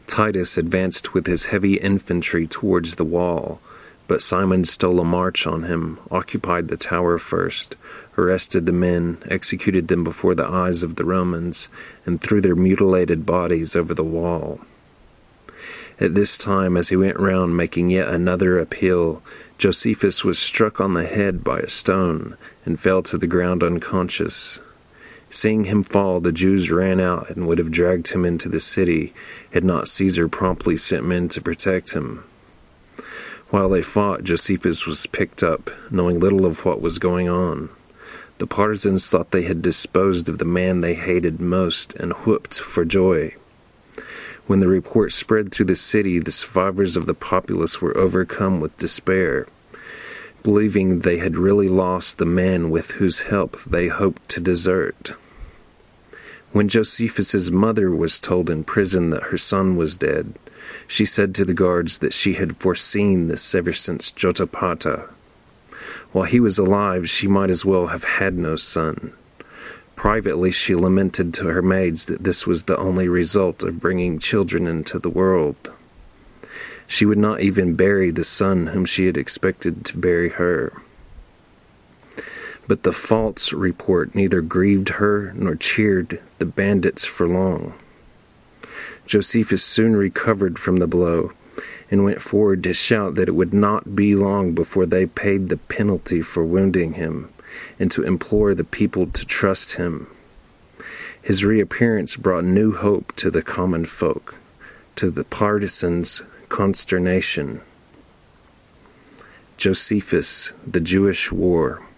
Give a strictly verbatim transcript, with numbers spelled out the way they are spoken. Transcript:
Titus advanced with his heavy infantry towards the wall, but Simon stole a march on him, occupied the tower first, arrested the men, executed them before the eyes of the Romans, and threw their mutilated bodies over the wall. At this time, as he went round making yet another appeal, Josephus was struck on the head by a stone and fell to the ground unconscious. Seeing him fall, the Jews ran out and would have dragged him into the city, had not Caesar promptly sent men to protect him. While they fought, Josephus was picked up, knowing little of what was going on. The partisans thought they had disposed of the man they hated most and whooped for joy. When the report spread through the city, the survivors of the populace were overcome with despair, believing they had really lost the man with whose help they hoped to desert. When Josephus's mother was told in prison that her son was dead, she said to the guards that she had foreseen this ever since Jotapata. While he was alive, she might as well have had no son. Privately, she lamented to her maids that this was the only result of bringing children into the world. She would not even bury the son whom she had expected to bury her. But the false report neither grieved her nor cheered the bandits for long. Josephus soon recovered from the blow and went forward to shout that it would not be long before they paid the penalty for wounding him, and to implore the people to trust him. His reappearance brought new hope to the common folk, to the partisans' consternation. Josephus, the Jewish War.